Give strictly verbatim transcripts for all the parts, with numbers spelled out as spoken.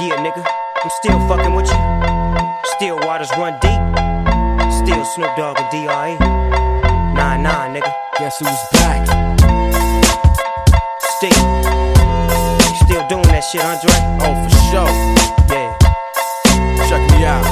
Yeah, nigga, I'm still fucking with you. Still waters run deep. Still Snoop Dogg and D R E. Nah, nah, nigga. Guess who's back? Still. You still doing that shit, Andre? Oh, for sure. Yeah. Check me out.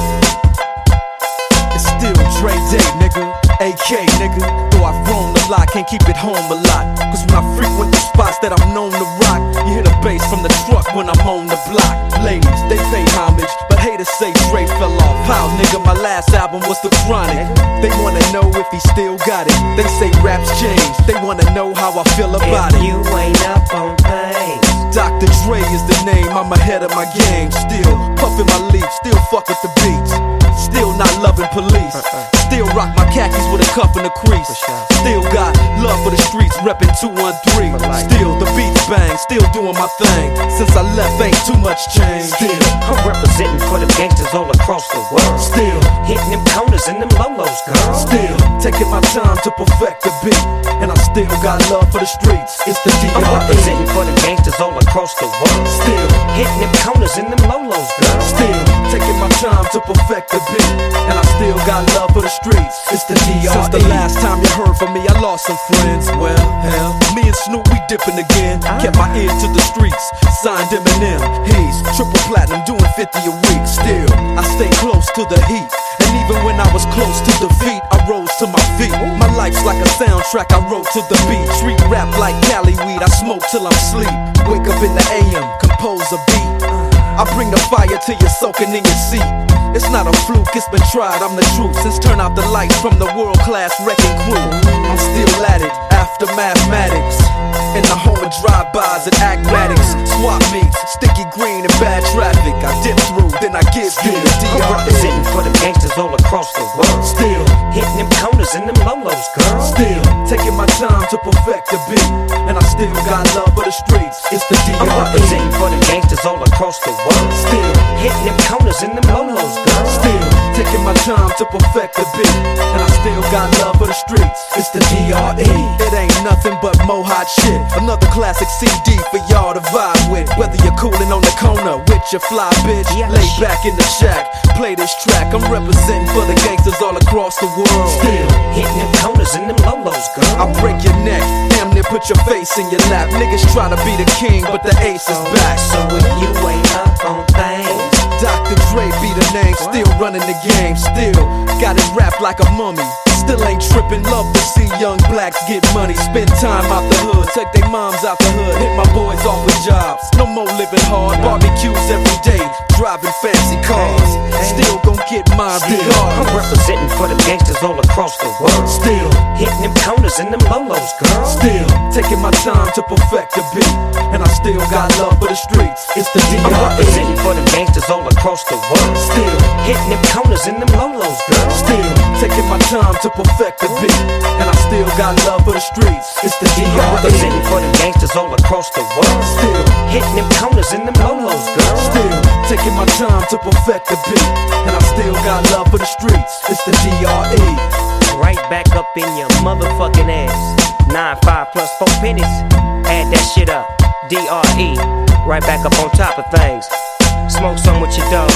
It's still Dre Day, nigga. A K, nigga. Though I've roamed a lot, can't keep it home a lot. Cause when I frequent the spots that I'm known to rock, you hear the bass from the truck when I'm on the block. Ladies, they pay homage, but haters say Dre fell off. How, nigga, my last album was The Chronic. They wanna know if he still got it. They say raps change, they wanna know how I feel about if it. You ain't up on things. Doctor Dre is the name, I'm ahead of my game. Still puffin' my leaf, still fuck with the beats. Still not loving police. Still rock my khakis with a cuff and a crease. Still got love for the streets, reppin' two one three. Still the beats bang, still doing my thing. Since I left ain't too much change. Still I'm representing for the gangsters all across the world. Still hitting them corners and them lolos, girl. Still taking my time to perfect the beat. And I still got love for the streets. It's the D R E. I'm representing for the gangsters all across the world. Still hitting them corners and them lolos, girl. Still taking my time to perfect the beat. And I still got love for the streets. It's the D R E. Since the last time you heard from me, I lost some friends. Well, hell, me and Snoop, we dipping again. Kept my ear to the streets, signed Eminem. He's triple platinum, doing fifty a week. Still, I stay close to the heat. And even when I was close to defeat, I rose to my feet. My life's like a soundtrack I wrote to the beat. Street rap like Cali weed, I smoke till I'm sleep. Wake up in the A M, compose a beat. I bring the fire till you're soaking in your seat. It's not a fluke, it's been tried, I'm the truth. Since turn out the lights from the world-class wrecking crew, I'm still at it, after mathematics. In the home of drive-bys and acmatics. Swap meets, sticky green and bad traffic. I dip through, then I give you the D R E. I'm representing for the gangsters all across the world. Still hitting them corners and them lolos, girl. Still taking my time to perfect the beat. And I still got love for the streets. It's the D R E. I'm representing for the gangsters all across the world. Still hitting them corners and them lolos, girl. Still taking my time to perfect the beat. And I still got love for the streets. It's the D R E. It ain't nothing but mo hot shit. Another classic C D for y'all to vibe with. Whether you're coolin' on the corner with your fly bitch, yes. Lay back in the shack, play this track. I'm representing for the gangsters all across the world. Still hitting them corners and them lolos, girl. I break your neck, damn near put your face in your lap. Niggas try to be the king, but the ace is back. So if you ain't up on things, Doctor Dre be the name, still running the game. Still got it wrapped like a mummy. Still ain't trippin', love to see young blacks get money. Spend time out the hood, take their moms out the hood. Hit my boys off with jobs, no more living hard. Barbecues every day, driving fancy cars. Still gon' get mine regardless. I'm representing for the gangsters all across the world. Still hitting them corners and them lolos, girl. Still taking my time to perfect the beat. And I still got love for the streets. It's the D R E. I'm representing for the gangsters all across the world. Still hitting them corners and them lolos, girl. Still taking my time to perfect the beat. And I still got love for the streets. It's the D R E. I'm representing for the gangsters all across the world. Still hitting them corners and them lolos, girl. Still taking my time to perfect the beat. And I still got love for the streets. It's the D R E. Right back up in your motherfucking ass. Nine five plus four pennies. Add that shit up. D R E. Right back up on top of things. Smoke some with your dog.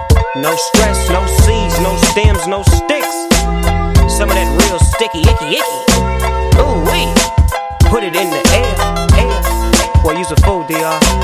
No stress, no seeds, no stems, no sticks. Some of that real sticky, icky, icky. Ooh wee. Put it in the air, air. Boy, use a fool, D R